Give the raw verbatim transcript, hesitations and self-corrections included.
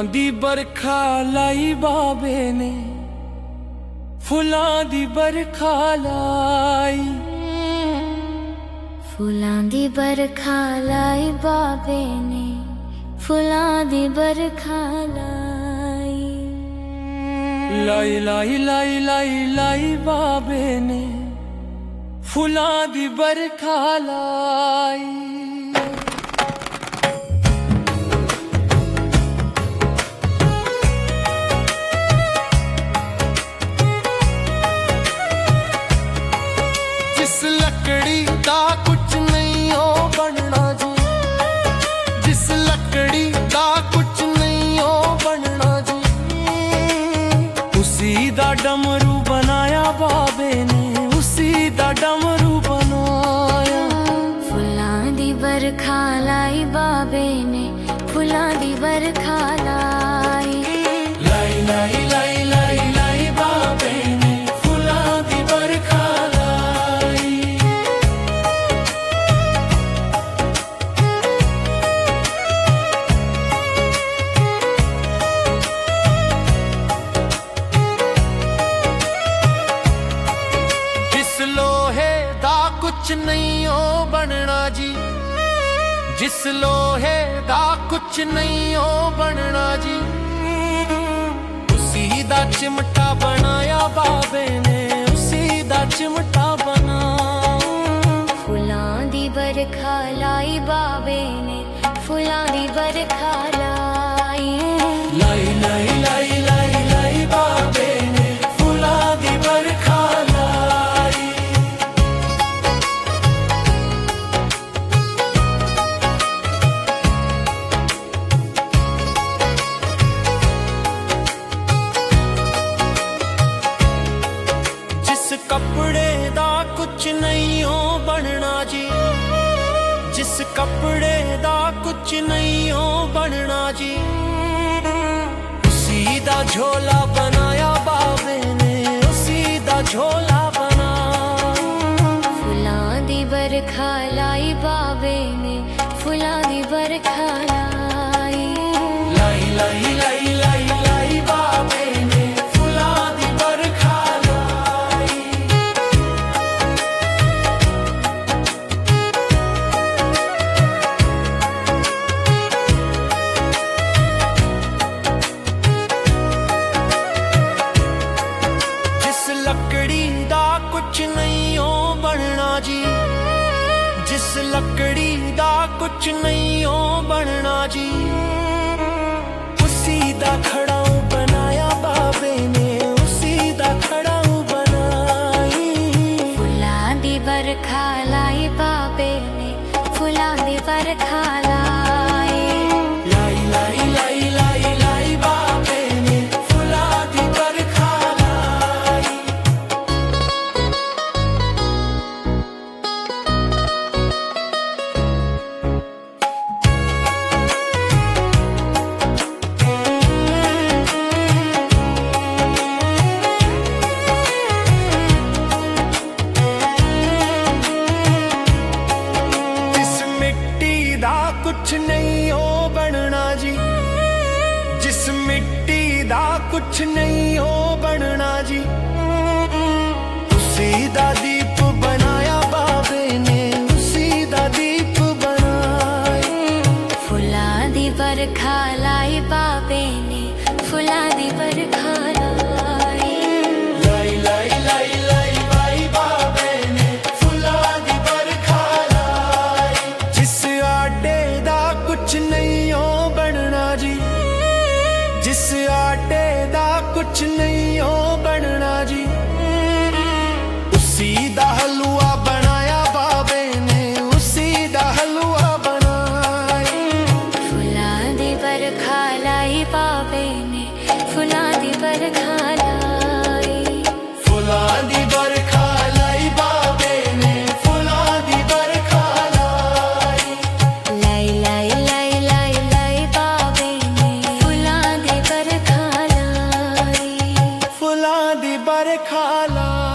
दी बरखा लाई बाबे ने, फुलां दी बरखा लाई। फुलां दी बरखा लाई बाबे ने, फुलां दी बरखा लाई। लाई लाई लाई लाई लाई बाबे ने, फुलां दी बरखा लाई। जिस लकड़ी दा कुछ नहीं हो बनना जी, जिस लकड़ी दा कुछ नहीं हो बनना जी, उसी दा डमरू बनाया बाबे ने, उसी दा डमरू बनाया। फुलां दी बरखा लाई बाबे ने, फुलां दी बरखा लाई। लाई लाई लाई लाई लाई बाबे ने, फुलां दी बरखा लाई। जिस लोहे दा कुछ नहीं हो बनना जी, जिस लोहे दा कुछ नहीं हो बनना जी, उसी दा चिमटा बनाया बाबे ने, उसी दा चिमटा बना। फुलां दी बरखा लाई बाबे ने, फुलां दी बरखा लाई। लाई लाई लाई लाई लाई बाबे ने, फुलां दी बरखा लाई। जिस कपड़े दा कुछ नहीं हो बनना जी, जिस कपड़े दा कुछ नहीं हो बनना जी, उसी दा झोला बनाया बाबे ने, उसी दा झोला बना। फुलां दी बरखा लाई बाबे ने, फुलां दी बरखा लाई। लाई लाई लाई लाई लाई बाबे ने, फुलां दी बरखा लाई। जिस लकड़ी दा कुछ नहीं हो बनना जी, जिस लकड़ी दा कुछ नहीं हो बनना जी, उसी दा खड़ाऊ बनाया बाबे ने, उसी दा खड़ाऊ बनाई। फुलां दी बरखा लाई बाबे ने, फुलां दी बरखा लाई। लाई लाई लाई लाई लाई बाबे ने, फुलां दी बरखा लाई। जिस मिट्टी दा कुछ नहीं हो बनना जी, जिस मिट्टी दा कुछ नहीं हो बनना जी, उसी दा दीप बनाया बाबे ने, उसी दा दीप बनाए। फुलां दी बरखा लाई बाबे ने, फुलां दी बरखा लाई। लाई लाई लाई लाई लाई बाबे ने, फुलां दी बरखा लाई। जिस आटे दा कुछ नहीं हो बनना जी, जिस आटे दा कुछ नहीं हो बनना जी, उसी दा हलवा बनाया बाबे ने, उसी दा हलवा बनाए। फुलां दी बरखा लाई बाबे ने, फुलां दी बरखा लाई। फुलां दी बरखा लाई बाबे ने, फुलां दी बरखा लाई। लाई लाई लाई लाई लाई बाबे ने, फुलां दी बरखा लाई। फुलां दी बरखा लाई।